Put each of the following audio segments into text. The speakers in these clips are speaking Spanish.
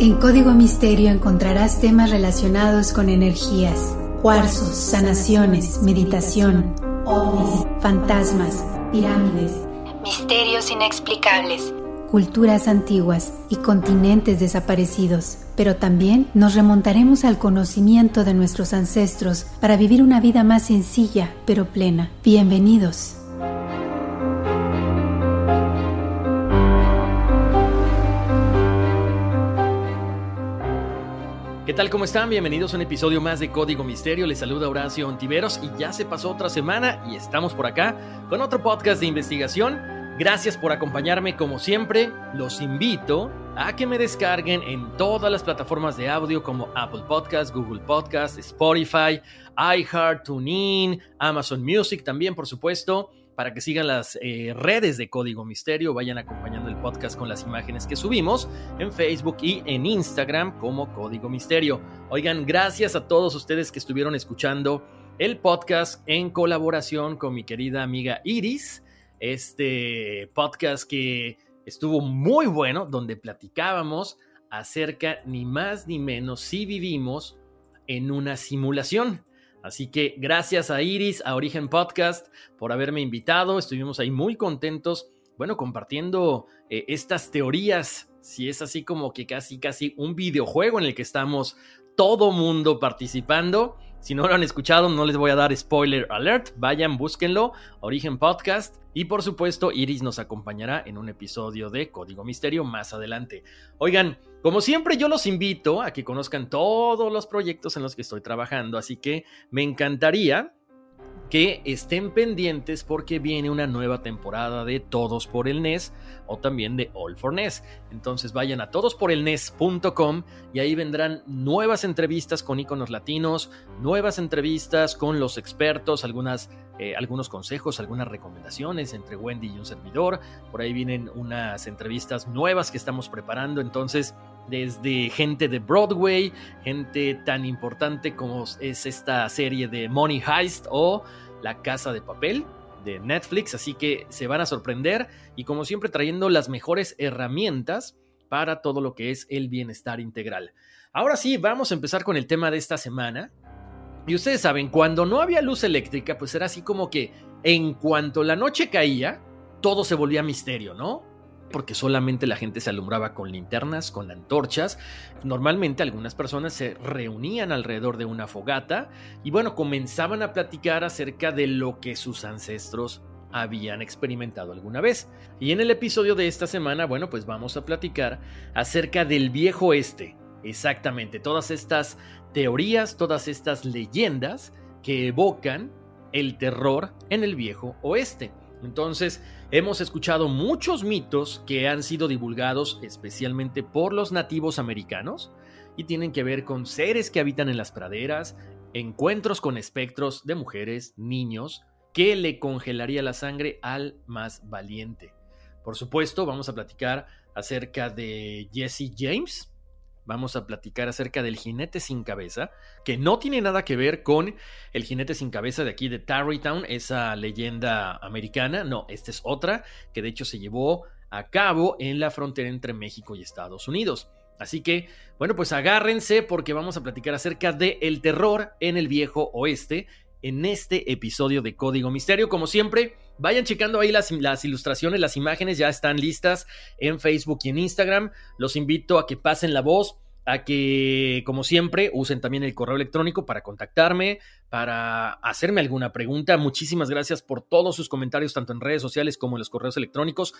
En Código Misterio encontrarás temas relacionados con energías, cuarzos, sanaciones, meditación, ovnis, fantasmas, pirámides, misterios inexplicables, culturas antiguas y continentes desaparecidos. Pero también nos remontaremos al conocimiento de nuestros ancestros para vivir una vida más sencilla, pero plena. Bienvenidos. ¿Qué tal? ¿Cómo están? Bienvenidos a un episodio más de Código Misterio. Les saluda Horacio Ontiveros y ya se pasó otra semana y estamos por acá con otro podcast de investigación. Gracias por acompañarme como siempre. Los invito a que me descarguen en todas las plataformas de audio como Apple Podcasts, Google Podcasts, Spotify, iHeart, TuneIn, Amazon Music también, por supuesto, para que sigan las redes de Código Misterio, vayan acompañando el podcast con las imágenes que subimos en Facebook y en Instagram como Código Misterio. Oigan, gracias a todos ustedes que estuvieron escuchando el podcast en colaboración con mi querida amiga Iris, este podcast que estuvo muy bueno, donde platicábamos acerca ni más ni menos si vivimos en una simulación. Así que gracias a Iris, a Origen Podcast, por haberme invitado. Estuvimos ahí muy contentos, bueno, compartiendo estas teorías. Si es así como que casi un videojuego en el que estamos todo mundo participando. Si no lo han escuchado, no les voy a dar spoiler alert. Vayan, búsquenlo, Origen Podcast. Y por supuesto, Iris nos acompañará en un episodio de Código Misterio más adelante. Oigan, como siempre yo los invito a que conozcan todos los proyectos en los que estoy trabajando. Así que me encantaría que estén pendientes porque viene una nueva temporada de Todos por el NES o también de All for NES. Entonces vayan a todosporelnes.com y ahí vendrán nuevas entrevistas con íconos latinos, nuevas entrevistas con los expertos, algunos consejos, algunas recomendaciones entre Wendy y un servidor. Por ahí vienen unas entrevistas nuevas que estamos preparando. Entonces, desde gente de Broadway, gente tan importante como es esta serie de Money Heist o La Casa de Papel de Netflix, así que se van a sorprender y como siempre trayendo las mejores herramientas para todo lo que es el bienestar integral. Ahora sí, vamos a empezar con el tema de esta semana. Y ustedes saben, cuando no había luz eléctrica, pues era así como que en cuanto la noche caía, todo se volvía misterio, ¿no? Porque solamente la gente se alumbraba con linternas, con antorchas. Normalmente algunas personas se reunían alrededor de una fogata y bueno, comenzaban a platicar acerca de lo que sus ancestros habían experimentado alguna vez. Y en el episodio de esta semana, bueno, pues vamos a platicar acerca del Viejo Oeste. Exactamente, todas estas teorías, todas estas leyendas que evocan el terror en el Viejo Oeste. Entonces, hemos escuchado muchos mitos que han sido divulgados especialmente por los nativos americanos y tienen que ver con seres que habitan en las praderas, encuentros con espectros de mujeres, niños, que le congelaría la sangre al más valiente. Por supuesto, vamos a platicar acerca de Jesse James. Vamos a platicar acerca del jinete sin cabeza, que no tiene nada que ver con el jinete sin cabeza de aquí de Tarrytown, esa leyenda americana. No, esta es otra que de hecho se llevó a cabo en la frontera entre México y Estados Unidos. Así que, bueno, pues agárrense porque vamos a platicar acerca del terror en el Viejo Oeste en este episodio de Código Misterio. Como siempre, vayan checando ahí las ilustraciones, las imágenes ya están listas en Facebook y en Instagram. Los invito a que pasen la voz, a que, como siempre, usen también el correo electrónico para contactarme, para hacerme alguna pregunta. Muchísimas gracias por todos sus comentarios, tanto en redes sociales como en los correos electrónicos.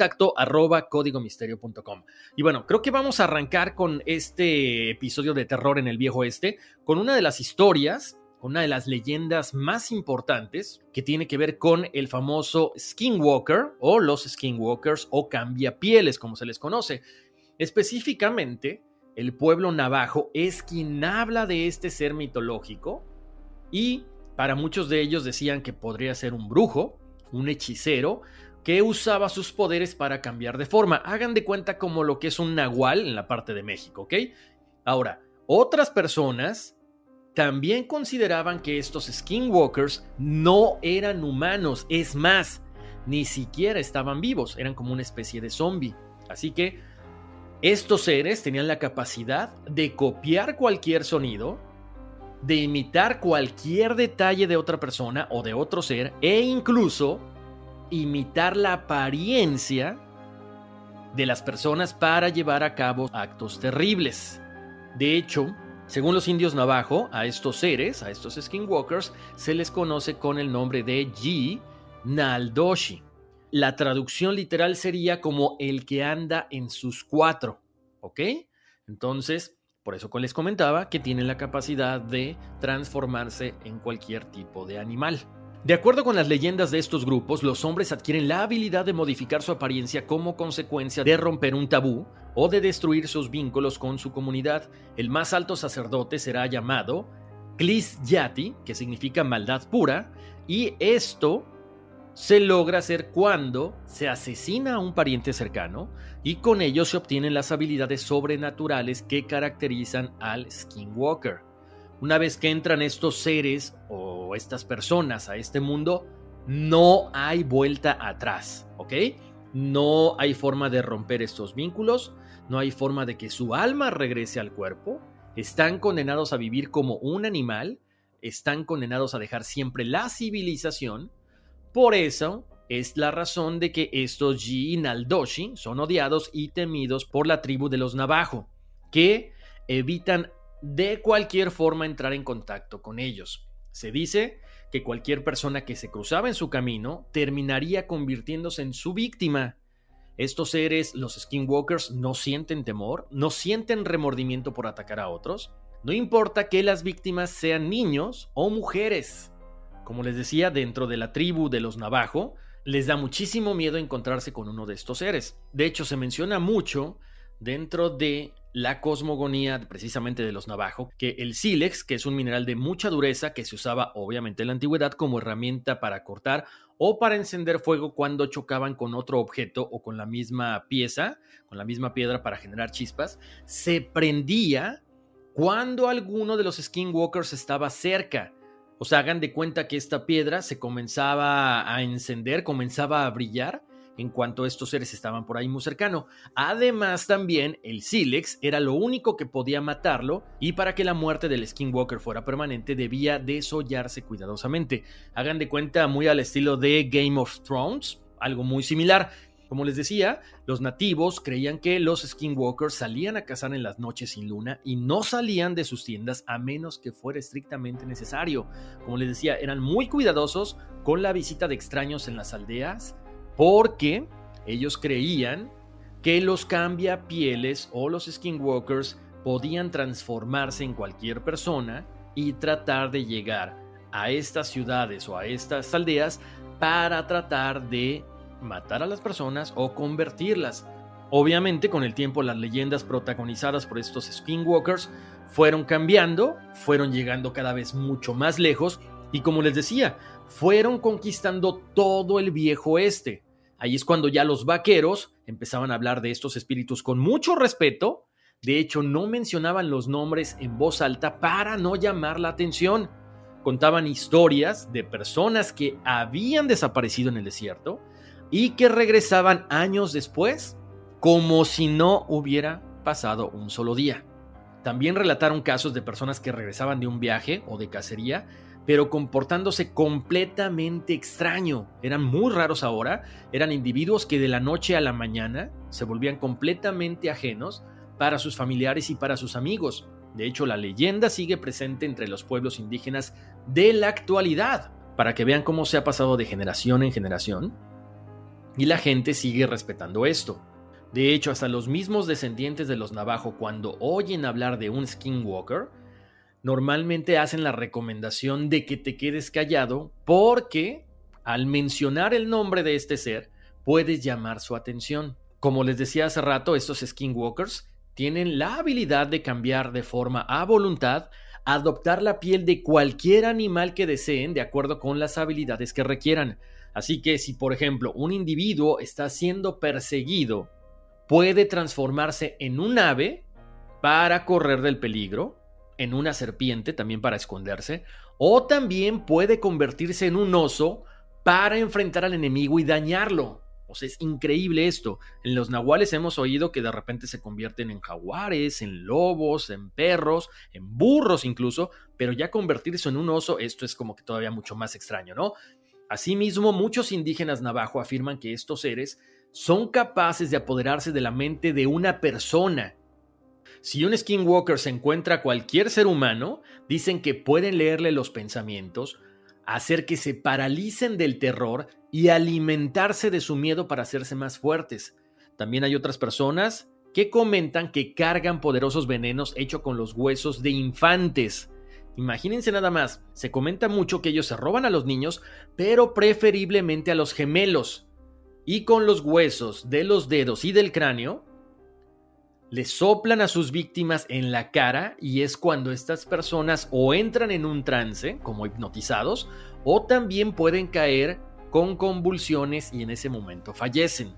contacto@códigomisterio.com. Y bueno, creo que vamos a arrancar con este episodio de terror en el Viejo Oeste, con una de las historias, una de las leyendas más importantes que tiene que ver con el famoso Skinwalker o los Skinwalkers o cambiapieles, como se les conoce. Específicamente, el pueblo navajo es quien habla de este ser mitológico y para muchos de ellos decían que podría ser un brujo, un hechicero que usaba sus poderes para cambiar de forma. Hagan de cuenta como lo que es un nahual en la parte de México, ¿ok? Ahora, otras personas también consideraban que estos skinwalkers no eran humanos, es más, ni siquiera estaban vivos, eran como una especie de zombie. Así que Estos seres tenían la capacidad de copiar cualquier sonido, de imitar cualquier detalle de otra persona o de otro ser, e incluso imitar la apariencia de las personas para llevar a cabo actos terribles. De hecho, según los indios navajo, a estos seres, a estos skinwalkers, se les conoce con el nombre de Ji-Naldoshi. La traducción literal sería como el que anda en sus cuatro, ¿ok? Entonces, por eso les comentaba que tienen la capacidad de transformarse en cualquier tipo de animal. De acuerdo con las leyendas de estos grupos, los hombres adquieren la habilidad de modificar su apariencia como consecuencia de romper un tabú o de destruir sus vínculos con su comunidad. El más alto sacerdote será llamado Klis Yati, que significa maldad pura, y esto se logra hacer cuando se asesina a un pariente cercano y con ello se obtienen las habilidades sobrenaturales que caracterizan al Skinwalker. Una vez que entran estos seres o estas personas a este mundo, no hay vuelta atrás, ¿ok? No hay forma de romper estos vínculos, no hay forma de que su alma regrese al cuerpo, están condenados a vivir como un animal, están condenados a dejar siempre la civilización. Por eso es la razón de que estos Ji-Naldoshi son odiados y temidos por la tribu de los Navajo, que evitan de cualquier forma entrar en contacto con ellos. Se dice que cualquier persona que se cruzaba en su camino terminaría convirtiéndose en su víctima. Estos seres, los Skinwalkers, no sienten temor, no sienten remordimiento por atacar a otros, no importa que las víctimas sean niños o mujeres. Como les decía, dentro de la tribu de los Navajo, les da muchísimo miedo encontrarse con uno de estos seres. De hecho, se menciona mucho dentro de la cosmogonía precisamente de los Navajo que el sílex, que es un mineral de mucha dureza que se usaba obviamente en la antigüedad como herramienta para cortar o para encender fuego cuando chocaban con otro objeto o con la misma pieza, con la misma piedra para generar chispas, se prendía cuando alguno de los Skinwalkers estaba cerca. O sea, hagan de cuenta que esta piedra se comenzaba a encender, comenzaba a brillar en cuanto estos seres estaban por ahí muy cercano. Además, también el sílex era lo único que podía matarlo y para que la muerte del Skinwalker fuera permanente debía desollarse cuidadosamente. Hagan de cuenta muy al estilo de Game of Thrones, algo muy similar. Como les decía, los nativos creían que los Skinwalkers salían a cazar en las noches sin luna y no salían de sus tiendas a menos que fuera estrictamente necesario. Como les decía, eran muy cuidadosos con la visita de extraños en las aldeas porque ellos creían que los cambiapieles o los Skinwalkers podían transformarse en cualquier persona y tratar de llegar a estas ciudades o a estas aldeas para tratar de matar a las personas o convertirlas. Obviamente, con el tiempo las leyendas protagonizadas por estos Skinwalkers fueron cambiando, fueron llegando cada vez mucho más lejos y, como les decía, fueron conquistando todo el viejo oeste. Ahí es cuando ya los vaqueros empezaban a hablar de estos espíritus con mucho respeto. De hecho, no mencionaban los nombres en voz alta para no llamar la atención. Contaban historias de personas que habían desaparecido en el desierto y que regresaban años después como si no hubiera pasado un solo día. También relataron casos de personas que regresaban de un viaje o de cacería, pero comportándose completamente extraño. Eran muy raros ahora, eran individuos que de la noche a la mañana se volvían completamente ajenos para sus familiares y para sus amigos. De hecho, la leyenda sigue presente entre los pueblos indígenas de la actualidad, para que vean cómo se ha pasado de generación en generación. Y la gente sigue respetando esto. De hecho, hasta los mismos descendientes de los Navajo, cuando oyen hablar de un Skinwalker, normalmente hacen la recomendación de que te quedes callado porque al mencionar el nombre de este ser, puedes llamar su atención. Como les decía hace rato, estos Skinwalkers tienen la habilidad de cambiar de forma a voluntad, adoptar la piel de cualquier animal que deseen de acuerdo con las habilidades que requieran. Así que si, por ejemplo, un individuo está siendo perseguido, puede transformarse en un ave para correr del peligro, en una serpiente también para esconderse, o también puede convertirse en un oso para enfrentar al enemigo y dañarlo. O sea, es increíble esto. En los nahuales hemos oído que de repente se convierten en jaguares, en lobos, en perros, en burros incluso, pero ya convertirse en un oso, esto es como que todavía mucho más extraño, ¿no? Asimismo, muchos indígenas navajo afirman que estos seres son capaces de apoderarse de la mente de una persona. Si un skinwalker se encuentra a cualquier ser humano, dicen que pueden leerle los pensamientos, hacer que se paralicen del terror y alimentarse de su miedo para hacerse más fuertes. También hay otras personas que comentan que cargan poderosos venenos hechos con los huesos de infantes. Imagínense nada más, se comenta mucho que ellos se roban a los niños, pero preferiblemente a los gemelos, y con los huesos de los dedos y del cráneo le soplan a sus víctimas en la cara, y es cuando estas personas o entran en un trance, como hipnotizados, o también pueden caer con convulsiones y en ese momento fallecen.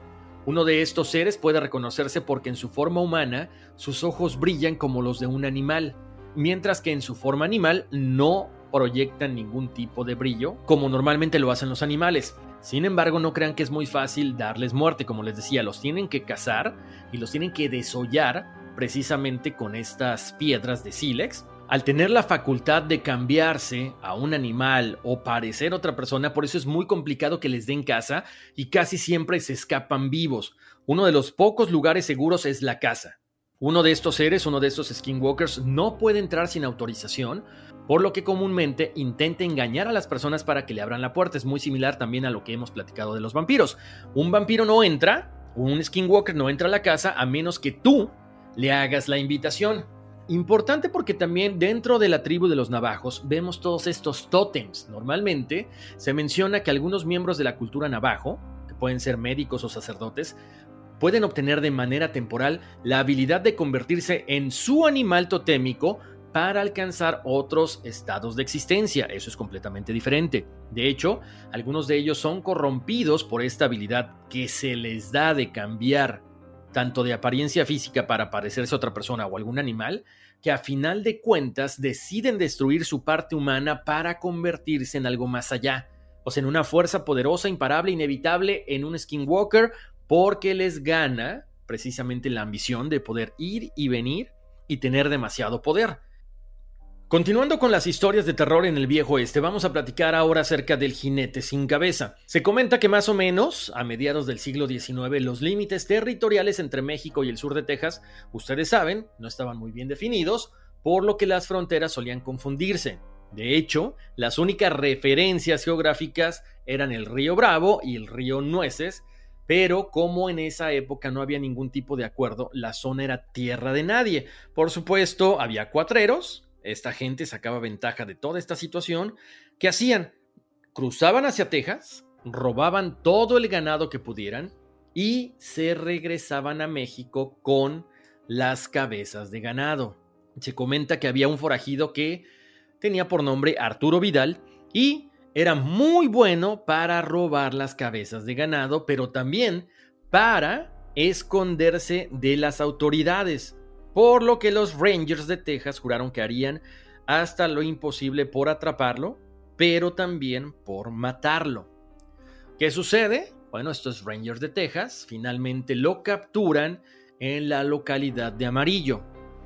Uno de estos seres puede reconocerse porque en su forma humana sus ojos brillan como los de un animal, mientras que en su forma animal no proyectan ningún tipo de brillo, como normalmente lo hacen los animales. Sin embargo, no crean que es muy fácil darles muerte. Como les decía, los tienen que cazar y los tienen que desollar precisamente con estas piedras de sílex. Al tener la facultad de cambiarse a un animal o parecer otra persona, por eso es muy complicado que les den caza y casi siempre se escapan vivos. Uno de los pocos lugares seguros es la casa. Uno de estos seres, uno de estos skinwalkers, no puede entrar sin autorización, por lo que comúnmente intenta engañar a las personas para que le abran la puerta. Es muy similar también a lo que hemos platicado de los vampiros. Un vampiro no entra, un skinwalker no entra a la casa a menos que tú le hagas la invitación. Importante porque también dentro de la tribu de los navajos vemos todos estos tótems. Normalmente se menciona que algunos miembros de la cultura navajo, que pueden ser médicos o sacerdotes, pueden obtener de manera temporal la habilidad de convertirse en su animal totémico para alcanzar otros estados de existencia. Eso es completamente diferente. De hecho, algunos de ellos son corrompidos por esta habilidad que se les da de cambiar tanto de apariencia física para parecerse a otra persona o algún animal, que a final de cuentas deciden destruir su parte humana para convertirse en algo más allá. O sea, en una fuerza poderosa, imparable, inevitable, en un skinwalker, porque les gana precisamente la ambición de poder ir y venir y tener demasiado poder. Continuando con las historias de terror en el Viejo Oeste, vamos a platicar ahora acerca del jinete sin cabeza. Se comenta que más o menos a mediados del siglo XIX los límites territoriales entre México y el sur de Texas, ustedes saben, no estaban muy bien definidos, por lo que las fronteras solían confundirse. De hecho, las únicas referencias geográficas eran el río Bravo y el río Nueces, pero como en esa época no había ningún tipo de acuerdo, la zona era tierra de nadie. Por supuesto, había cuatreros. Esta gente sacaba ventaja de toda esta situación. ¿Qué hacían? Cruzaban hacia Texas, robaban todo el ganado que pudieran y se regresaban a México con las cabezas de ganado. Se comenta que había un forajido que tenía por nombre Arturo Vidal y era muy bueno para robar las cabezas de ganado, pero también para esconderse de las autoridades. Por lo que los Rangers de Texas juraron que harían hasta lo imposible por atraparlo, pero también por matarlo. ¿Qué sucede? Bueno, estos Rangers de Texas finalmente lo capturan en la localidad de Amarillo.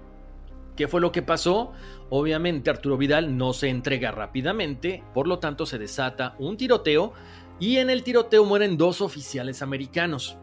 ¿Qué fue lo que pasó? Obviamente Arturo Vidal no se entrega rápidamente, por lo tanto se desata un tiroteo y en el tiroteo mueren 2 oficiales americanos.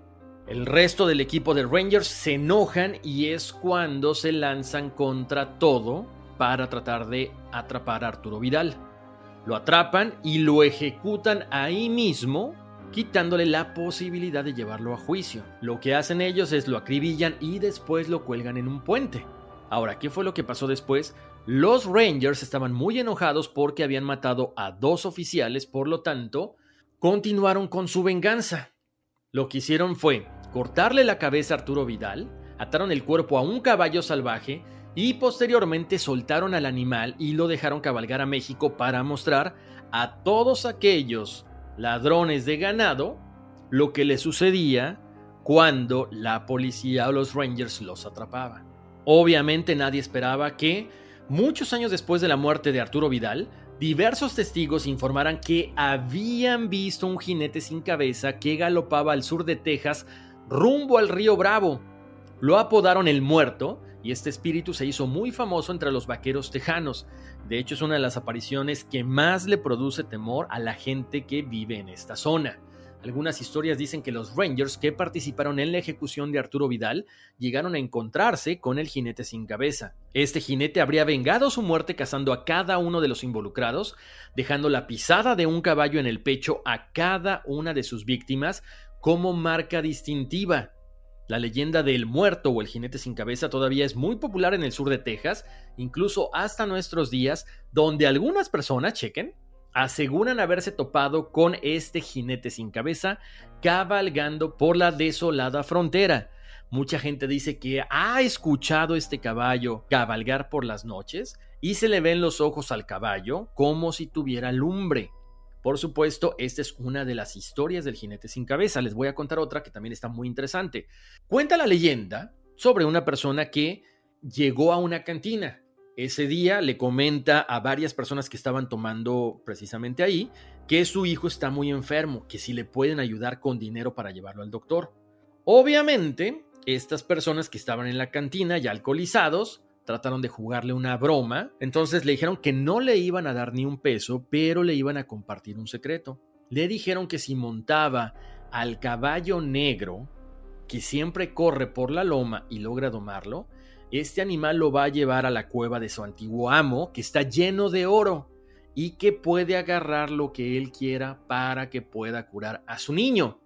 El resto del equipo de Rangers se enojan y es cuando se lanzan contra todo para tratar de atrapar a Arturo Vidal. Lo atrapan y lo ejecutan ahí mismo, quitándole la posibilidad de llevarlo a juicio. Lo que hacen ellos es lo acribillan y después lo cuelgan en un puente. Ahora, ¿qué fue lo que pasó después? Los Rangers estaban muy enojados porque habían matado a 2 oficiales, por lo tanto, continuaron con su venganza. Lo que hicieron fue cortarle la cabeza a Arturo Vidal, ataron el cuerpo a un caballo salvaje y posteriormente soltaron al animal y lo dejaron cabalgar a México para mostrar a todos aquellos ladrones de ganado lo que les sucedía cuando la policía o los Rangers los atrapaban. Obviamente nadie esperaba que, muchos años después de la muerte de Arturo Vidal, diversos testigos informaron que habían visto un jinete sin cabeza que galopaba al sur de Texas rumbo al río Bravo. Lo apodaron el Muerto y este espíritu se hizo muy famoso entre los vaqueros tejanos. De hecho, es una de las apariciones que más le produce temor a la gente que vive en esta zona. Algunas historias dicen que los Rangers que participaron en la ejecución de Arturo Vidal llegaron a encontrarse con el jinete sin cabeza. Este jinete habría vengado su muerte cazando a cada uno de los involucrados, dejando la pisada de un caballo en el pecho a cada una de sus víctimas como marca distintiva. La leyenda del Muerto o el jinete sin cabeza todavía es muy popular en el sur de Texas, incluso hasta nuestros días, donde algunas personas, chequen, aseguran haberse topado con este jinete sin cabeza cabalgando por la desolada frontera. Mucha gente dice que ha escuchado este caballo cabalgar por las noches y se le ven los ojos al caballo como si tuviera lumbre. Por supuesto, esta es una de las historias del jinete sin cabeza. Les voy a contar otra que también está muy interesante. Cuenta la leyenda sobre una persona que llegó a una cantina. Ese día le comenta a varias personas que estaban tomando precisamente ahí que su hijo está muy enfermo, que si le pueden ayudar con dinero para llevarlo al doctor. Obviamente, estas personas que estaban en la cantina ya alcoholizados trataron de jugarle una broma, entonces le dijeron que no le iban a dar ni un peso, pero le iban a compartir un secreto. Le dijeron que si montaba al caballo negro, que siempre corre por la loma y logra domarlo, este animal lo va a llevar a la cueva de su antiguo amo, que está lleno de oro, y que puede agarrar lo que él quiera para que pueda curar a su niño.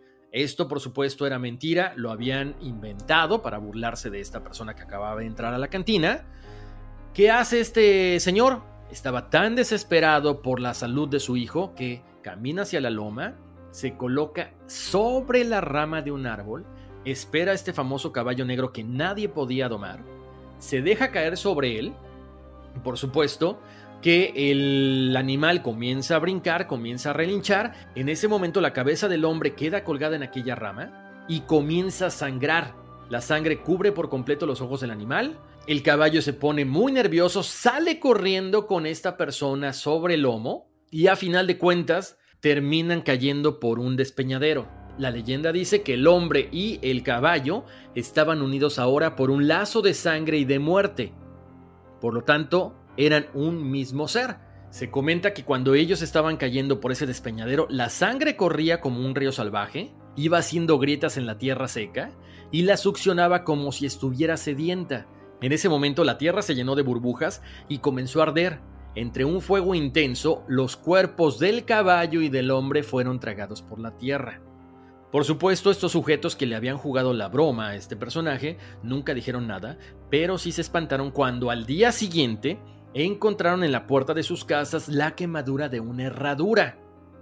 Esto, por supuesto, era mentira, lo habían inventado para burlarse de esta persona que acababa de entrar a la cantina. ¿Qué hace este señor? Estaba tan desesperado por la salud de su hijo que camina hacia la loma, se coloca sobre la rama de un árbol, espera a este famoso caballo negro que nadie podía domar, se deja caer sobre él. Por supuesto que el animal comienza a brincar, comienza a relinchar. En ese momento la cabeza del hombre queda colgada en aquella rama y comienza a sangrar. La sangre cubre por completo los ojos del animal. El caballo se pone muy nervioso, sale corriendo con esta persona sobre el lomo y a final de cuentas terminan cayendo por un despeñadero. La leyenda dice que el hombre y el caballo estaban unidos ahora por un lazo de sangre y de muerte. Por lo tanto, eran un mismo ser. Se comenta que cuando ellos estaban cayendo por ese despeñadero, la sangre corría como un río salvaje, iba haciendo grietas en la tierra seca y la succionaba como si estuviera sedienta. En ese momento la tierra se llenó de burbujas y comenzó a arder. Entre un fuego intenso, los cuerpos del caballo y del hombre fueron tragados por la tierra. Por supuesto, estos sujetos que le habían jugado la broma a este personaje nunca dijeron nada, pero sí se espantaron cuando al día siguiente encontraron en la puerta de sus casas la quemadura de una herradura.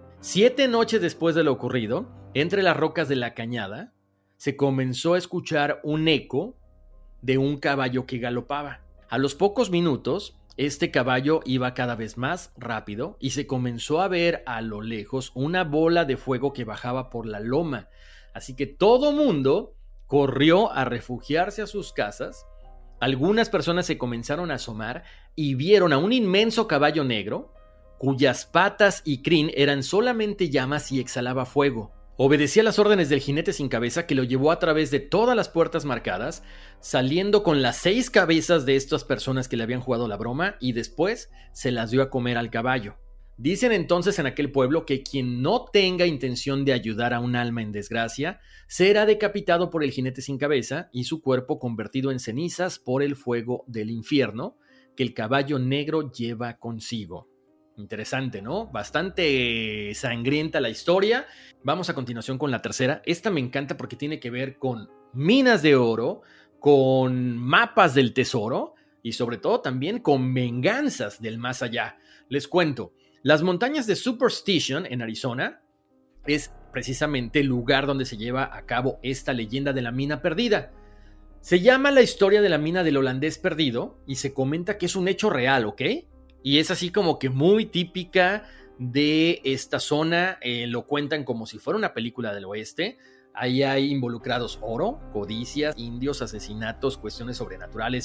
7 noches después de lo ocurrido, entre las rocas de la cañada, se comenzó a escuchar un eco de un caballo que galopaba. A los pocos minutos, este caballo iba cada vez más rápido y se comenzó a ver a lo lejos una bola de fuego que bajaba por la loma. Así que todo mundo corrió a refugiarse a sus casas. Algunas personas se comenzaron a asomar y vieron a un inmenso caballo negro cuyas patas y crin eran solamente llamas y exhalaba fuego. Obedecía las órdenes del jinete sin cabeza, que lo llevó a través de todas las puertas marcadas, saliendo con las 6 cabezas de estas personas que le habían jugado la broma y después se las dio a comer al caballo. Dicen entonces en aquel pueblo que quien no tenga intención de ayudar a un alma en desgracia será decapitado por el jinete sin cabeza y su cuerpo convertido en cenizas por el fuego del infierno que el caballo negro lleva consigo. Interesante, ¿no? Bastante sangrienta la historia. Vamos a continuación con la tercera. Esta me encanta porque tiene que ver con minas de oro, con mapas del tesoro y sobre todo también con venganzas del más allá. Les cuento, las montañas de Superstition en Arizona es precisamente el lugar donde se lleva a cabo esta leyenda de la mina perdida. Se llama la historia de la mina del holandés perdido y se comenta que es un hecho real, ¿ok? Y es así como que muy típica de esta zona, lo cuentan como si fuera una película del oeste. Ahí hay involucrados oro, codicias, indios, asesinatos, cuestiones sobrenaturales.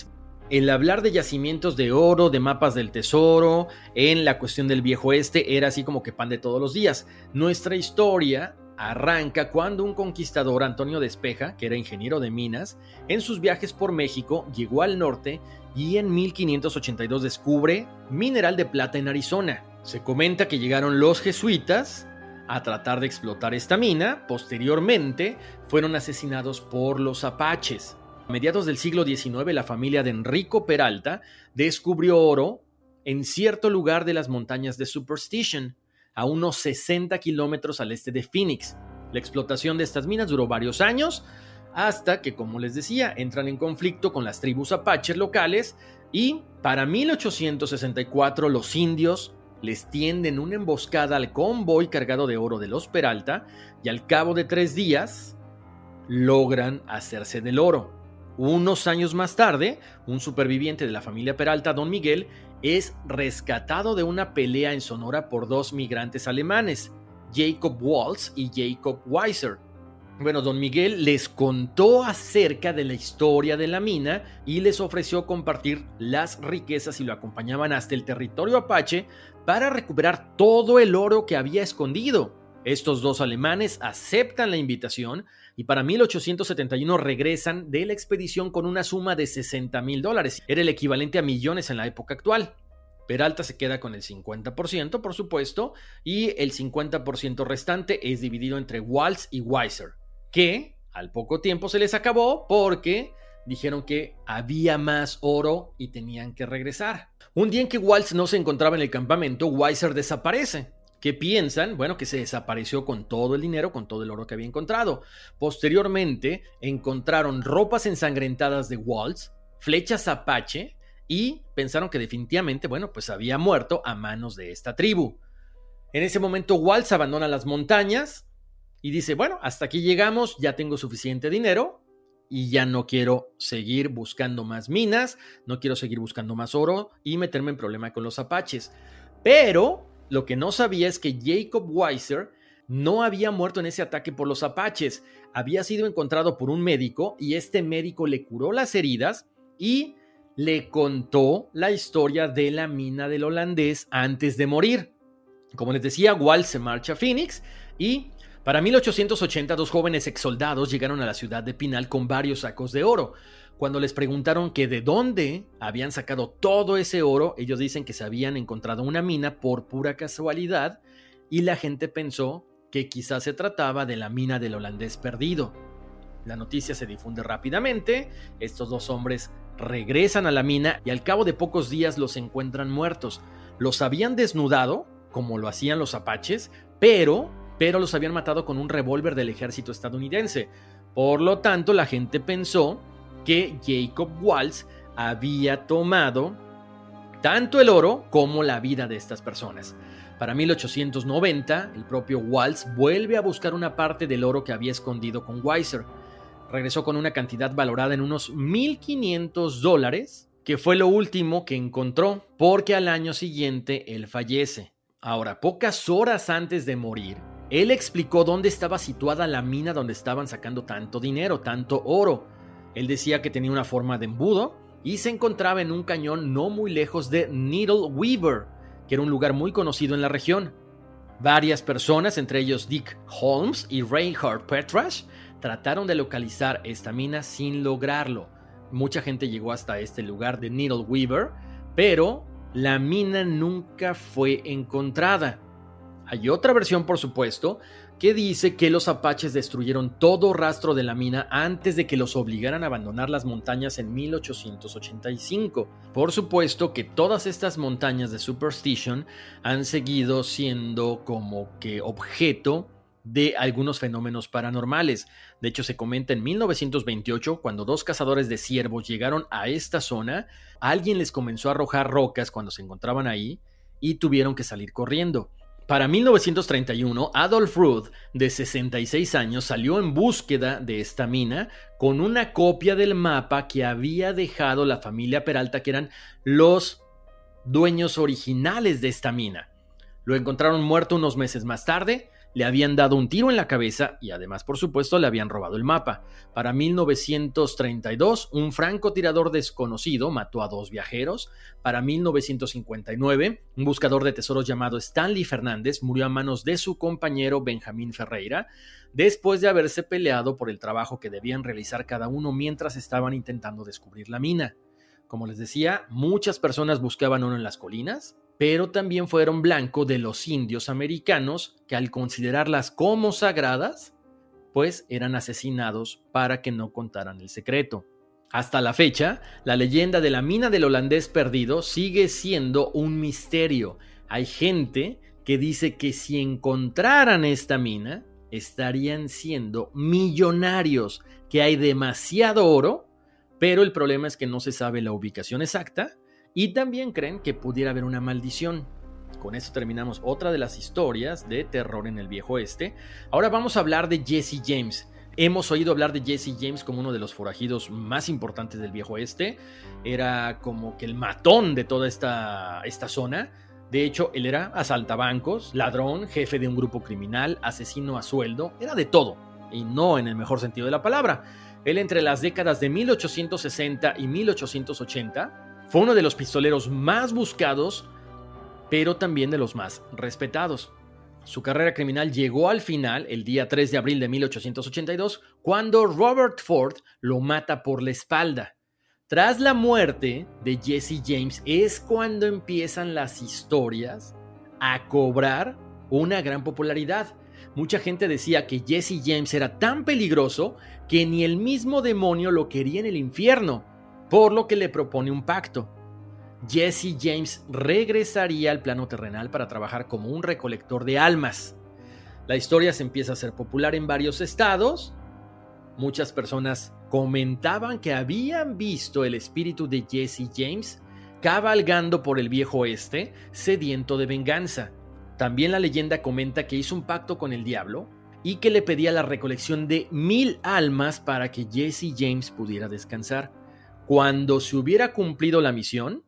el hablar de yacimientos de oro, de mapas del tesoro, en la cuestión del viejo oeste, era así como que pan de todos los días. Nuestra historia arranca cuando un conquistador, Antonio de Espeja, que era ingeniero de minas, en sus viajes por México llegó al norte y en 1582 descubre mineral de plata en Arizona. Se comenta que llegaron los jesuitas a tratar de explotar esta mina. Posteriormente fueron asesinados por los apaches. A mediados del siglo XIX, la familia de Enrico Peralta descubrió oro en cierto lugar de las montañas de Superstition, a unos 60 kilómetros al este de Phoenix. La explotación de estas minas duró varios años, hasta que, como les decía, entran en conflicto con las tribus apaches locales y para 1864 los indios les tienden una emboscada al convoy cargado de oro de los Peralta y al cabo de 3 días logran hacerse del oro. Unos años más tarde, un superviviente de la familia Peralta, Don Miguel, es rescatado de una pelea en Sonora por 2 migrantes alemanes, Jacob Waltz y Jacob Weiser. Bueno, Don Miguel les contó acerca de la historia de la mina y les ofreció compartir las riquezas y lo acompañaban hasta el territorio apache para recuperar todo el oro que había escondido. Estos 2 alemanes aceptan la invitación y para 1871 regresan de la expedición con una suma de $60,000. Era el equivalente a millones en la época actual. Peralta se queda con el 50%, por supuesto, y el 50% restante es dividido entre Waltz y Weiser, que al poco tiempo se les acabó porque dijeron que había más oro y tenían que regresar. Un día en que Waltz no se encontraba en el campamento, Weiser desaparece. ¿Qué piensan? Bueno, que se desapareció con todo el dinero, con todo el oro que había encontrado. Posteriormente, encontraron ropas ensangrentadas de Waltz, flechas apache y pensaron que definitivamente, bueno, pues había muerto a manos de esta tribu. En ese momento, Waltz abandona las montañas y dice, bueno, hasta aquí llegamos, ya tengo suficiente dinero y ya no quiero seguir buscando más minas, no quiero seguir buscando más oro y meterme en problema con los apaches. Pero lo que no sabía es que Jacob Weiser no había muerto en ese ataque por los apaches. Había sido encontrado por un médico y este médico le curó las heridas y le contó la historia de la mina del holandés antes de morir. Como les decía, Waltz se marcha a Phoenix y para 1880 2 jóvenes exsoldados llegaron a la ciudad de Pinal con varios sacos de oro. Cuando les preguntaron que de dónde habían sacado todo ese oro, ellos dicen que se habían encontrado una mina por pura casualidad y la gente pensó que quizás se trataba de la mina del holandés perdido. La noticia se difunde rápidamente, estos 2 hombres regresan a la mina y al cabo de pocos días los encuentran muertos. Los habían desnudado, como lo hacían los apaches, pero los habían matado con un revólver del ejército estadounidense. Por lo tanto, la gente pensó que Jacob Waltz había tomado tanto el oro como la vida de estas personas. Para 1890, el propio Waltz vuelve a buscar una parte del oro que había escondido con Weiser. Regresó con una cantidad valorada en unos $1,500, que fue lo último que encontró, porque al año siguiente él fallece. Ahora, pocas horas antes de morir, él explicó dónde estaba situada la mina donde estaban sacando tanto dinero, tanto oro. Él decía que tenía una forma de embudo y se encontraba en un cañón no muy lejos de Needle Weaver, que era un lugar muy conocido en la región. Varias personas, entre ellos Dick Holmes y Reinhard Petrasch, trataron de localizar esta mina sin lograrlo. Mucha gente llegó hasta este lugar de Needle Weaver, pero la mina nunca fue encontrada. Hay otra versión, por supuesto, que dice que los apaches destruyeron todo rastro de la mina antes de que los obligaran a abandonar las montañas en 1885. Por supuesto que todas estas montañas de Superstition han seguido siendo como que objeto de algunos fenómenos paranormales. De hecho, se comenta en 1928, cuando 2 cazadores de ciervos llegaron a esta zona, alguien les comenzó a arrojar rocas cuando se encontraban ahí y tuvieron que salir corriendo. Para 1931, Adolf Ruth, de 66 años, salió en búsqueda de esta mina con una copia del mapa que había dejado la familia Peralta, que eran los dueños originales de esta mina. Lo encontraron muerto unos meses más tarde le habían dado un tiro en la cabeza y además, por supuesto, le habían robado el mapa. Para 1932, un francotirador desconocido mató a 2 viajeros. Para 1959, un buscador de tesoros llamado Stanley Fernández murió a manos de su compañero Benjamín Ferreira, después de haberse peleado por el trabajo que debían realizar cada uno mientras estaban intentando descubrir la mina. Como les decía, muchas personas buscaban oro en las colinas, pero también fueron blanco de los indios americanos que, al considerarlas como sagradas, pues eran asesinados para que no contaran el secreto. Hasta la fecha, la leyenda de la mina del holandés perdido sigue siendo un misterio. Hay gente que dice que si encontraran esta mina, estarían siendo millonarios, que hay demasiado oro, pero el problema es que no se sabe la ubicación exacta y también creen que pudiera haber una maldición. Con esto terminamos otra de las historias de terror en el Viejo Oeste. Ahora vamos a hablar de Jesse James. Hemos oído hablar de Jesse James como uno de los forajidos más importantes del Viejo Oeste. Era como que el matón de toda esta zona. De hecho, él era asaltabancos, ladrón, jefe de un grupo criminal, asesino a sueldo. Era de todo, y no en el mejor sentido de la palabra. Él, entre las décadas de 1860 y 1880, fue uno de los pistoleros más buscados, pero también de los más respetados. Su carrera criminal llegó al final el día 3 de abril de 1882, cuando Robert Ford lo mata por la espalda. Tras la muerte de Jesse James es cuando empiezan las historias a cobrar una gran popularidad. Mucha gente decía que Jesse James era tan peligroso que ni el mismo demonio lo quería en el infierno, por lo que le propone un pacto. Jesse James regresaría al plano terrenal para trabajar como un recolector de almas. La historia se empieza a hacer popular en varios estados. Muchas personas comentaban que habían visto el espíritu de Jesse James cabalgando por el Viejo Oeste, sediento de venganza. También la leyenda comenta que hizo un pacto con el diablo y que le pedía la recolección de 1000 almas para que Jesse James pudiera descansar. Cuando se hubiera cumplido la misión,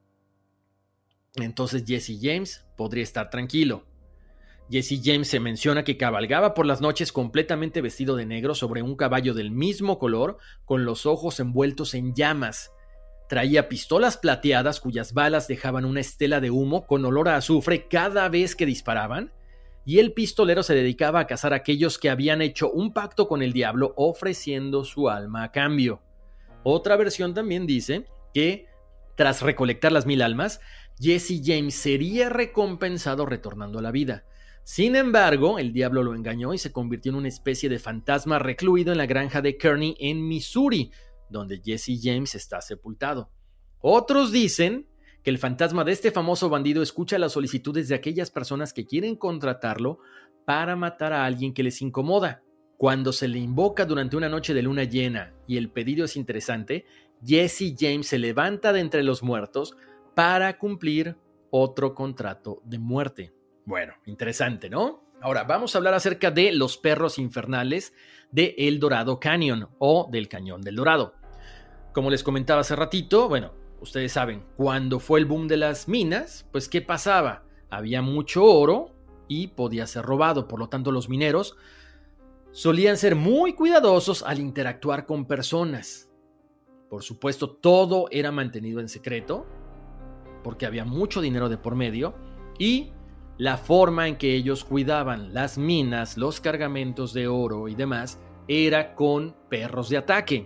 entonces Jesse James podría estar tranquilo. Jesse James se menciona que cabalgaba por las noches completamente vestido de negro sobre un caballo del mismo color, con los ojos envueltos en llamas. Traía pistolas plateadas cuyas balas dejaban una estela de humo con olor a azufre cada vez que disparaban, y el pistolero se dedicaba a cazar a aquellos que habían hecho un pacto con el diablo ofreciendo su alma a cambio. Otra versión también dice que, tras recolectar las 1000 almas, Jesse James sería recompensado retornando a la vida. Sin embargo, el diablo lo engañó y se convirtió en una especie de fantasma recluido en la granja de Kearney en Missouri, donde Jesse James está sepultado. Otros dicen que el fantasma de este famoso bandido escucha las solicitudes de aquellas personas que quieren contratarlo para matar a alguien que les incomoda. Cuando se le invoca durante una noche de luna llena y el pedido es interesante, Jesse James se levanta de entre los muertos para cumplir otro contrato de muerte. Bueno, interesante, ¿no? Ahora vamos a hablar acerca de los perros infernales de El Dorado Canyon o del Cañón del Dorado. Como les comentaba hace ratito, bueno, ustedes saben, cuando fue el boom de las minas, pues ¿qué pasaba? Había mucho oro y podía ser robado, por lo tanto los mineros solían ser muy cuidadosos al interactuar con personas. Por supuesto, todo era mantenido en secreto, porque había mucho dinero de por medio, y la forma en que ellos cuidaban las minas, los cargamentos de oro y demás, era con perros de ataque.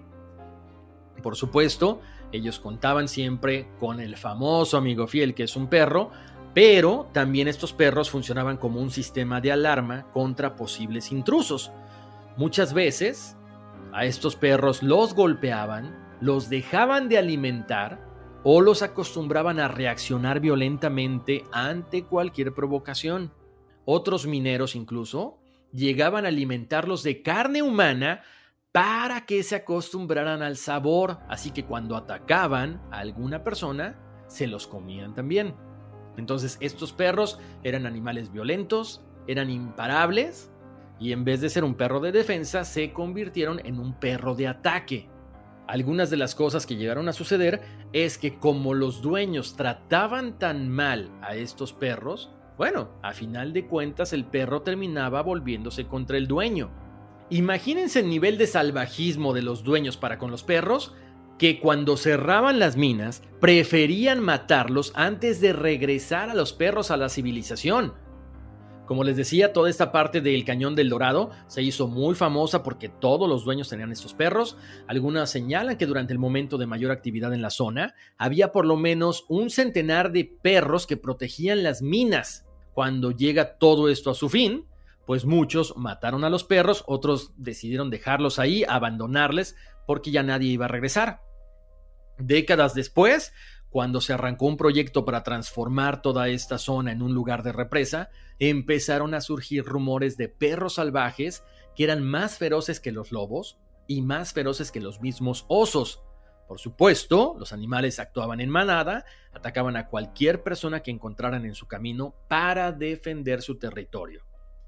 Por supuesto, ellos contaban siempre con el famoso amigo fiel, que es un perro, pero también estos perros funcionaban como un sistema de alarma contra posibles intrusos. Muchas veces, a estos perros los golpeaban, los dejaban de alimentar o los acostumbraban a reaccionar violentamente ante cualquier provocación. Otros mineros incluso llegaban a alimentarlos de carne humana para que se acostumbraran al sabor, así que cuando atacaban a alguna persona, se los comían también. Entonces estos perros eran animales violentos, eran imparables, y en vez de ser un perro de defensa, se convirtieron en un perro de ataque. Algunas de las cosas que llegaron a suceder es que como los dueños trataban tan mal a estos perros, bueno, a final de cuentas el perro terminaba volviéndose contra el dueño. Imagínense el nivel de salvajismo de los dueños para con los perros, que cuando cerraban las minas preferían matarlos antes de regresar a los perros a la civilización. Como les decía, toda esta parte del Cañón del Dorado se hizo muy famosa porque todos los dueños tenían estos perros. Algunas señalan que durante el momento de mayor actividad en la zona había por lo menos un centenar de perros que protegían las minas. Cuando llega todo esto a su fin, pues muchos mataron a los perros, otros decidieron dejarlos ahí, abandonarles, porque ya nadie iba a regresar. Décadas después, cuando se arrancó un proyecto para transformar toda esta zona en un lugar de represa, empezaron a surgir rumores de perros salvajes que eran más feroces que los lobos y más feroces que los mismos osos. Por supuesto, los animales actuaban en manada, atacaban a cualquier persona que encontraran en su camino para defender su territorio.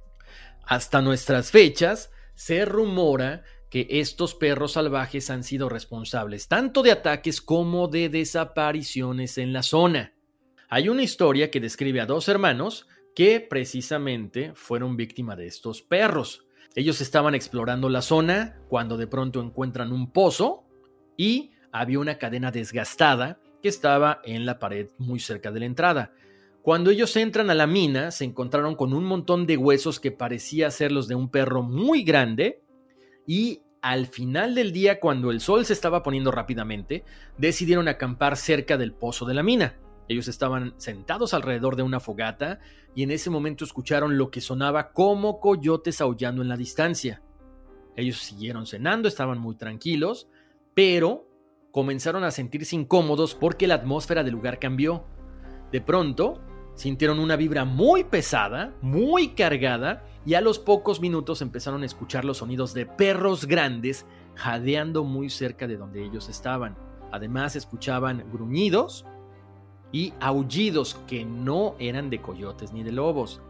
Hasta nuestras fechas, se rumora que estos perros salvajes han sido responsables tanto de ataques como de desapariciones en la zona. Hay una historia que describe a dos hermanos que precisamente fueron víctimas de estos perros. Ellos estaban explorando la zona cuando de pronto encuentran un pozo y había una cadena desgastada que estaba en la pared muy cerca de la entrada. Cuando ellos entran a la mina, se encontraron con un montón de huesos que parecía ser los de un perro muy grande. Y al final del día, cuando el sol se estaba poniendo rápidamente, decidieron acampar cerca del pozo de la mina. Ellos estaban sentados alrededor de una fogata y en ese momento escucharon lo que sonaba como coyotes aullando en la distancia. Ellos siguieron cenando, estaban muy tranquilos, pero comenzaron a sentirse incómodos porque la atmósfera del lugar cambió. De pronto, sintieron una vibra muy pesada, muy cargada, y a los pocos minutos empezaron a escuchar los sonidos de perros grandes jadeando muy cerca de donde ellos estaban. Además, escuchaban gruñidos y aullidos que no eran de coyotes ni de lobos.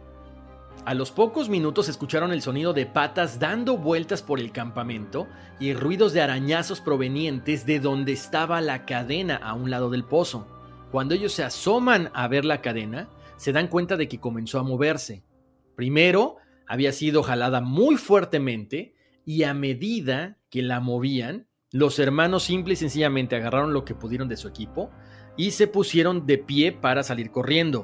A los pocos minutos escucharon el sonido de patas dando vueltas por el campamento y ruidos de arañazos provenientes de donde estaba la cadena a un lado del pozo. Cuando ellos se asoman a ver la cadena, se dan cuenta de que comenzó a moverse. Primero, había sido jalada muy fuertemente y a medida que la movían, los hermanos simple y sencillamente agarraron lo que pudieron de su equipo y se pusieron de pie para salir corriendo.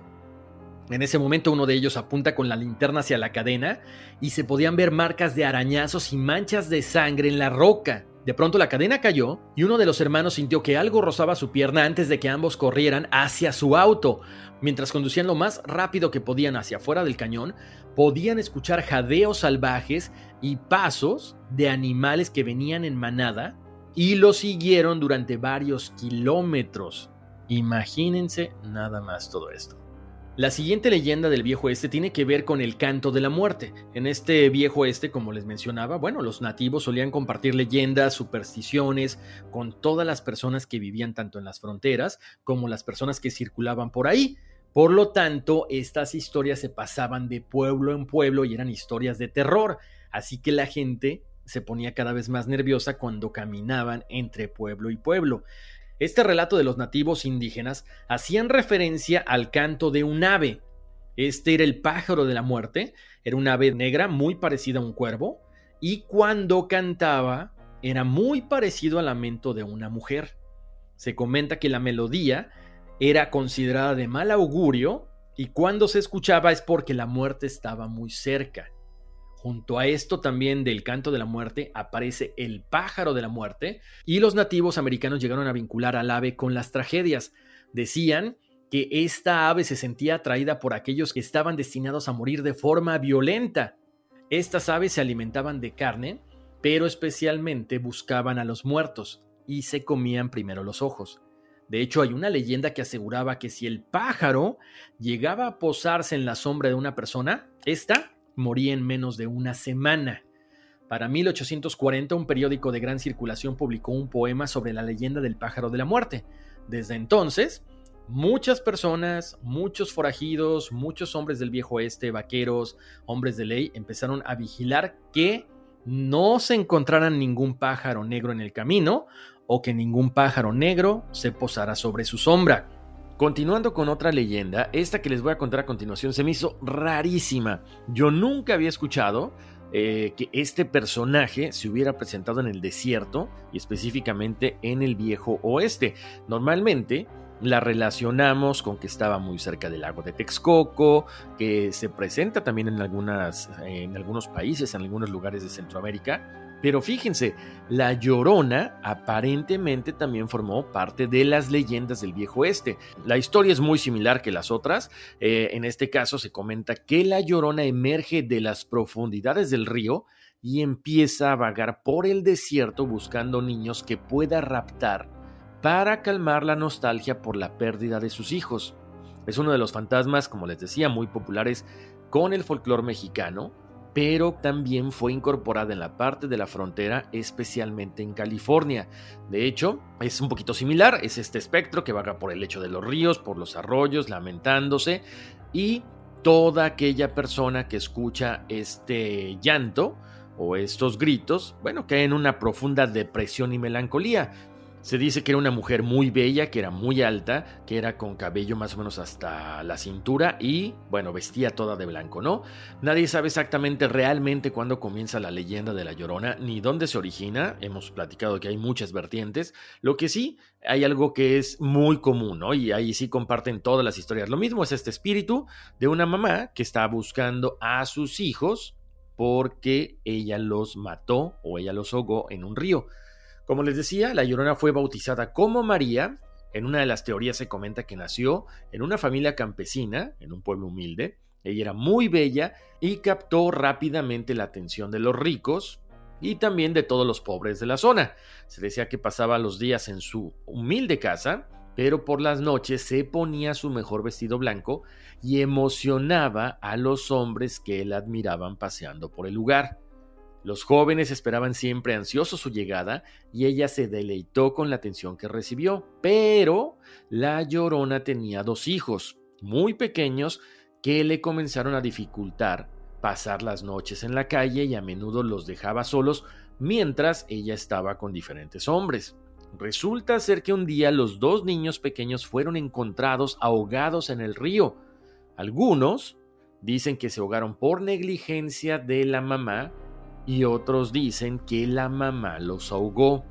En ese momento uno de ellos apunta con la linterna hacia la cadena y se podían ver marcas de arañazos y manchas de sangre en la roca. De pronto la cadena cayó y uno de los hermanos sintió que algo rozaba su pierna antes de que ambos corrieran hacia su auto. Mientras conducían lo más rápido que podían hacia afuera del cañón, podían escuchar jadeos salvajes y pasos de animales que venían en manada y los siguieron durante varios kilómetros. Imagínense nada más todo esto. La siguiente leyenda del Viejo Oeste tiene que ver con el Canto de la Muerte. En este Viejo Oeste, como les mencionaba, los nativos solían compartir leyendas, supersticiones con todas las personas que vivían tanto en las fronteras como las personas que circulaban por ahí. Por lo tanto, estas historias se pasaban de pueblo en pueblo y eran historias de terror. Así que la gente se ponía cada vez más nerviosa cuando caminaban entre pueblo y pueblo. Este relato de los nativos indígenas hacían referencia al canto de un ave. Este era el pájaro de la muerte, era un ave negra muy parecida a un cuervo, y cuando cantaba era muy parecido al lamento de una mujer. Se comenta que la melodía era considerada de mal augurio, y cuando se escuchaba es porque la muerte estaba muy cerca. Junto a esto también del canto de la muerte aparece el pájaro de la muerte y los nativos americanos llegaron a vincular al ave con las tragedias. Decían que esta ave se sentía atraída por aquellos que estaban destinados a morir de forma violenta. Estas aves se alimentaban de carne, pero especialmente buscaban a los muertos y se comían primero los ojos. De hecho, hay una leyenda que aseguraba que si el pájaro llegaba a posarse en la sombra de una persona, esta moría en menos de una semana. Para 1840, un periódico de gran circulación publicó un poema sobre la leyenda del pájaro de la muerte. Desde entonces, muchas personas, muchos forajidos, muchos hombres del Viejo Oeste, vaqueros, hombres de ley, empezaron a vigilar que no se encontraran ningún pájaro negro en el camino o que ningún pájaro negro se posara sobre su sombra. Continuando con otra leyenda, esta que les voy a contar a continuación se me hizo rarísima. Yo nunca había escuchado que este personaje se hubiera presentado en el desierto y específicamente en el Viejo Oeste. Normalmente la relacionamos con que estaba muy cerca del lago de Texcoco, que se presenta también en algunos países, en algunos lugares de Centroamérica. Pero fíjense, la Llorona aparentemente también formó parte de las leyendas del Viejo Oeste. La historia es muy similar que las otras. En este caso se comenta que la Llorona emerge de las profundidades del río y empieza a vagar por el desierto buscando niños que pueda raptar para calmar la nostalgia por la pérdida de sus hijos. Es uno de los fantasmas, como les decía, muy populares con el folclore mexicano, pero también fue incorporada en la parte de la frontera, especialmente en California. De hecho, es un poquito similar, es este espectro que vaga por el lecho de los ríos, por los arroyos, lamentándose, y toda aquella persona que escucha este llanto o estos gritos, cae en una profunda depresión y melancolía. Se dice que era una mujer muy bella, que era muy alta, que era con cabello más o menos hasta la cintura y, vestía toda de blanco, ¿no? Nadie sabe exactamente realmente cuándo comienza la leyenda de La Llorona ni dónde se origina. Hemos platicado que hay muchas vertientes. Lo que sí, hay algo que es muy común, ¿no? Y ahí sí comparten todas las historias. Lo mismo es este espíritu de una mamá que está buscando a sus hijos porque ella los mató o ella los ahogó en un río. Como les decía, la Llorona fue bautizada como María. En una de las teorías se comenta que nació en una familia campesina, en un pueblo humilde. Ella era muy bella y captó rápidamente la atención de los ricos y también de todos los pobres de la zona. Se decía que pasaba los días en su humilde casa, pero por las noches se ponía su mejor vestido blanco y emocionaba a los hombres que la admiraban paseando por el lugar. Los jóvenes esperaban siempre ansiosos su llegada y ella se deleitó con la atención que recibió. Pero la Llorona tenía 2 hijos muy pequeños que le comenzaron a dificultar pasar las noches en la calle y a menudo los dejaba solos mientras ella estaba con diferentes hombres. Resulta ser que un día los 2 niños pequeños fueron encontrados ahogados en el río. Algunos dicen que se ahogaron por negligencia de la mamá, y otros dicen que la mamá los ahogó.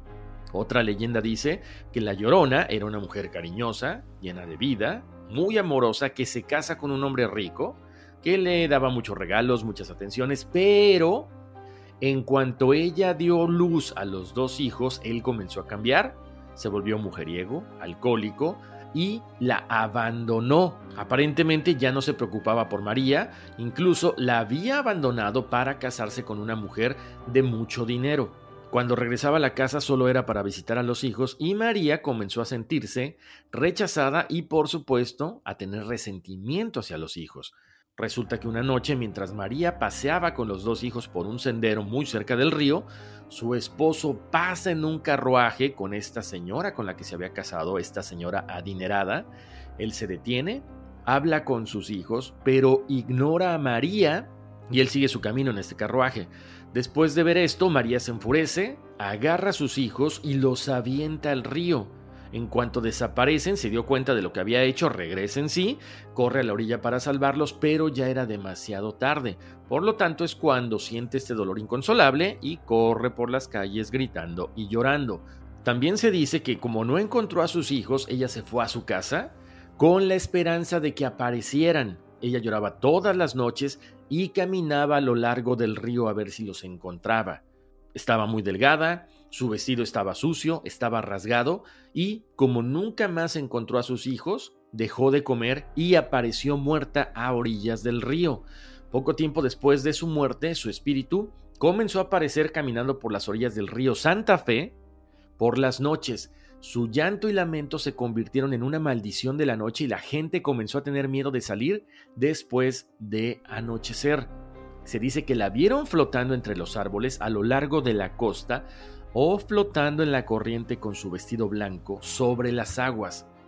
Otra leyenda dice que la Llorona era una mujer cariñosa, llena de vida, muy amorosa, que se casa con un hombre rico, que le daba muchos regalos, muchas atenciones, pero en cuanto ella dio luz a los 2 hijos, él comenzó a cambiar, se volvió mujeriego, alcohólico, y la abandonó. Aparentemente ya no se preocupaba por María, incluso la había abandonado para casarse con una mujer de mucho dinero. Cuando regresaba a la casa solo era para visitar a los hijos y María comenzó a sentirse rechazada y, por supuesto, a tener resentimiento hacia los hijos. Resulta que una noche, mientras María paseaba con los 2 hijos por un sendero muy cerca del río, su esposo pasa en un carruaje con esta señora con la que se había casado, esta señora adinerada. Él se detiene, habla con sus hijos, pero ignora a María y él sigue su camino en este carruaje. Después de ver esto, María se enfurece, agarra a sus hijos y los avienta al río. En cuanto desaparecen, se dio cuenta de lo que había hecho, regresa en sí, corre a la orilla para salvarlos, pero ya era demasiado tarde. Por lo tanto, es cuando siente este dolor inconsolable y corre por las calles gritando y llorando. También se dice que como no encontró a sus hijos, ella se fue a su casa con la esperanza de que aparecieran. Ella lloraba todas las noches y caminaba a lo largo del río a ver si los encontraba. Estaba muy delgada, su vestido estaba sucio, estaba rasgado y, como nunca más encontró a sus hijos, dejó de comer y apareció muerta a orillas del río. Poco tiempo después de su muerte, su espíritu comenzó a aparecer caminando por las orillas del río Santa Fe por las noches. Su llanto y lamento se convirtieron en una maldición de la noche y la gente comenzó a tener miedo de salir después de anochecer. Se dice que la vieron flotando entre los árboles a lo largo de la costa o flotando en la corriente con su vestido blanco sobre las aguas.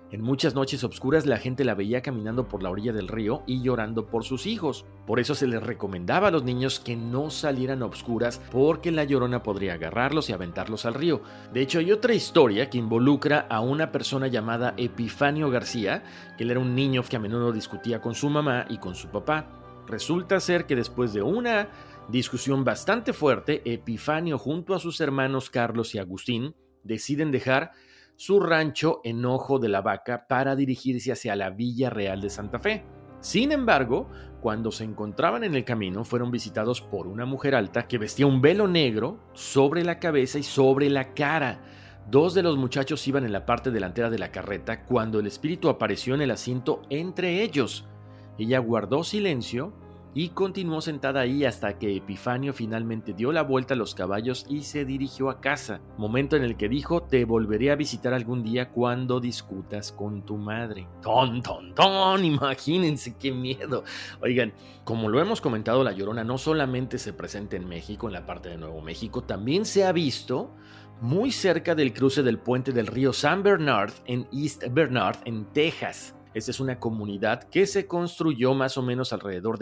En muchas noches oscuras la gente la veía caminando por la orilla del río y llorando por sus hijos. Por eso se les recomendaba a los niños que no salieran a oscuras porque la Llorona podría agarrarlos y aventarlos al río. De hecho, hay otra historia que involucra a una persona llamada Epifanio García, que él era un niño que a menudo discutía con su mamá y con su papá. Resulta ser que después de una discusión bastante fuerte, Epifanio junto a sus hermanos Carlos y Agustín deciden dejar su rancho en Ojo de la Vaca para dirigirse hacia la Villa Real de Santa Fe. Sin embargo, cuando se encontraban en el camino, fueron visitados por una mujer alta que vestía un velo negro sobre la cabeza y sobre la cara. Dos de los muchachos iban en la parte delantera de la carreta cuando el espíritu apareció en el asiento entre ellos. Ella guardó silencio y continuó sentada ahí hasta que Epifanio finalmente dio la vuelta a los caballos y se dirigió a casa, momento en el que dijo: te volveré a visitar algún día cuando discutas con tu madre. ¡Ton, ton, ton! Imagínense qué miedo. Oigan, como lo hemos comentado, la Llorona no solamente se presenta en México, en la parte de Nuevo México, también se ha visto muy cerca del cruce del puente del río San Bernard en East Bernard, en Texas. Esta es una comunidad que se construyó más o menos alrededor de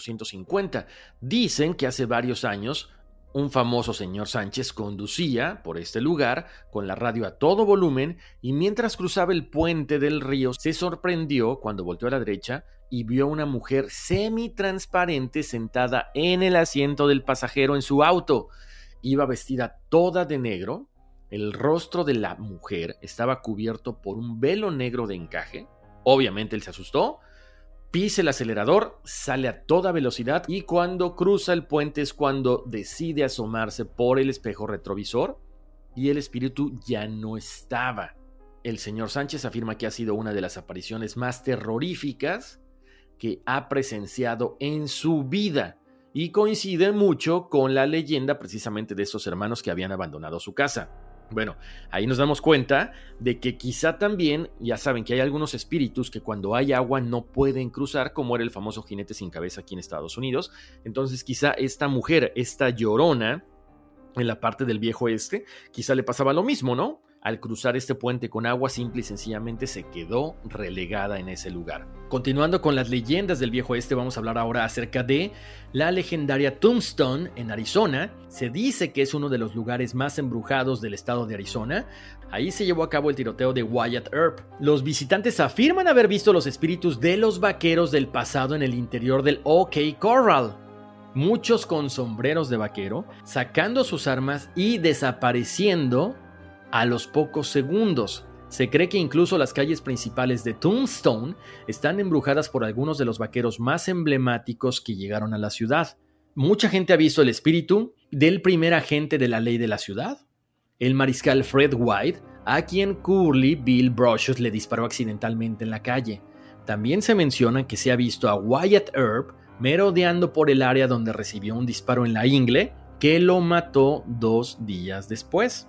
1850. Dicen que hace varios años un famoso señor Sánchez conducía por este lugar con la radio a todo volumen y mientras cruzaba el puente del río se sorprendió cuando volteó a la derecha y vio a una mujer semitransparente sentada en el asiento del pasajero en su auto. Iba vestida toda de negro, el rostro de la mujer estaba cubierto por un velo negro de encaje. Obviamente él se asustó, pisa el acelerador, sale a toda velocidad y cuando cruza el puente es cuando decide asomarse por el espejo retrovisor y el espíritu ya no estaba. El señor Sánchez afirma que ha sido una de las apariciones más terroríficas que ha presenciado en su vida y coincide mucho con la leyenda precisamente de esos hermanos que habían abandonado su casa. Bueno, ahí nos damos cuenta de que quizá también, ya saben que hay algunos espíritus que cuando hay agua no pueden cruzar, como era el famoso jinete sin cabeza aquí en Estados Unidos. Entonces quizá esta mujer, esta Llorona, en la parte del Viejo Oeste, quizá le pasaba lo mismo, ¿no? Al cruzar este puente con agua, simple y sencillamente se quedó relegada en ese lugar. Continuando con las leyendas del Viejo Oeste, vamos a hablar ahora acerca de la legendaria Tombstone en Arizona. Se dice que es uno de los lugares más embrujados del estado de Arizona. Ahí se llevó a cabo el tiroteo de Wyatt Earp. Los visitantes afirman haber visto los espíritus de los vaqueros del pasado en el interior del OK Corral. Muchos con sombreros de vaquero, sacando sus armas y desapareciendo a los pocos segundos. Se cree que incluso las calles principales de Tombstone están embrujadas por algunos de los vaqueros más emblemáticos que llegaron a la ciudad. Mucha gente ha visto el espíritu del primer agente de la ley de la ciudad, el mariscal Fred White, a quien Curly Bill Brocious le disparó accidentalmente en la calle. También se menciona que se ha visto a Wyatt Earp merodeando por el área donde recibió un disparo en la ingle que lo mató 2 días después.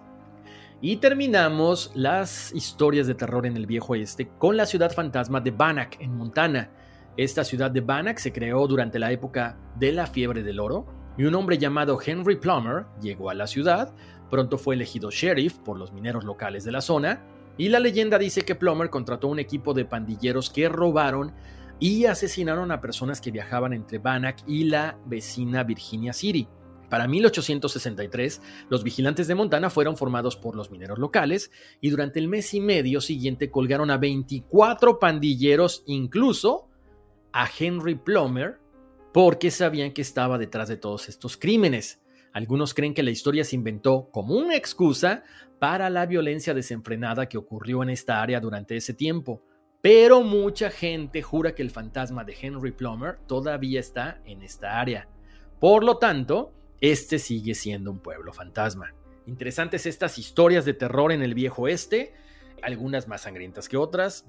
Y terminamos las historias de terror en el Viejo Oeste con la ciudad fantasma de Bannack, en Montana. Esta ciudad de Bannack se creó durante la época de la fiebre del oro y un hombre llamado Henry Plummer llegó a la ciudad. Pronto fue elegido sheriff por los mineros locales de la zona y la leyenda dice que Plummer contrató un equipo de pandilleros que robaron y asesinaron a personas que viajaban entre Bannack y la vecina Virginia City. Para 1863, los vigilantes de Montana fueron formados por los mineros locales y durante el mes y medio siguiente colgaron a 24 pandilleros, incluso a Henry Plummer, porque sabían que estaba detrás de todos estos crímenes. Algunos creen que la historia se inventó como una excusa para la violencia desenfrenada que ocurrió en esta área durante ese tiempo, pero mucha gente jura que el fantasma de Henry Plummer todavía está en esta área. Por lo tanto, este sigue siendo un pueblo fantasma. Interesantes estas historias de terror en el Viejo Oeste, algunas más sangrientas que otras.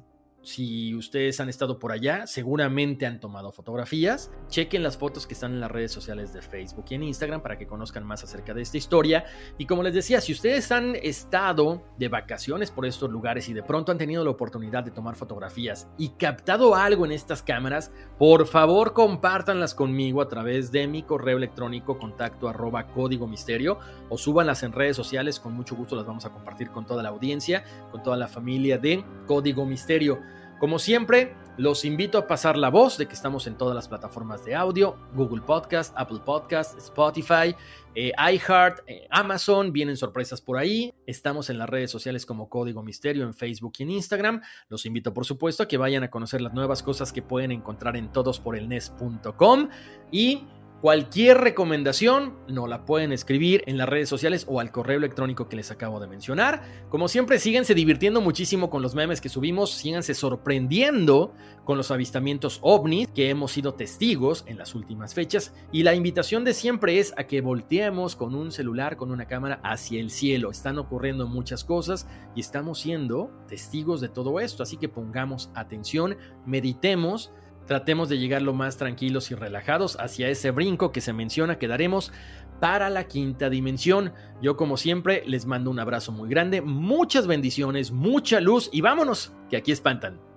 Si ustedes han estado por allá, seguramente han tomado fotografías. Chequen las fotos que están en las redes sociales de Facebook y en Instagram para que conozcan más acerca de esta historia. Y como les decía, si ustedes han estado de vacaciones por estos lugares y de pronto han tenido la oportunidad de tomar fotografías y captado algo en estas cámaras, por favor compártanlas conmigo a través de mi correo electrónico contacto@códigomisterio o súbanlas en redes sociales. Con mucho gusto las vamos a compartir con toda la audiencia, con toda la familia de Código Misterio. Como siempre, los invito a pasar la voz de que estamos en todas las plataformas de audio: Google Podcast, Apple Podcast, Spotify, iHeart, Amazon. Vienen sorpresas por ahí. Estamos en las redes sociales como Código Misterio en Facebook y en Instagram. Los invito, por supuesto, a que vayan a conocer las nuevas cosas que pueden encontrar en todosporelnes.com y cualquier recomendación nos la pueden escribir en las redes sociales o al correo electrónico que les acabo de mencionar. Como siempre, síganse divirtiendo muchísimo con los memes que subimos, síganse sorprendiendo con los avistamientos ovnis que hemos sido testigos en las últimas fechas, y la invitación de siempre es a que volteemos con un celular, con una cámara hacia el cielo. Están ocurriendo muchas cosas y estamos siendo testigos de todo esto, así que pongamos atención, meditemos. Tratemos de llegar lo más tranquilos y relajados hacia ese brinco que se menciona que daremos para la quinta dimensión. Yo, como siempre, les mando un abrazo muy grande, muchas bendiciones, mucha luz y vámonos, que aquí espantan.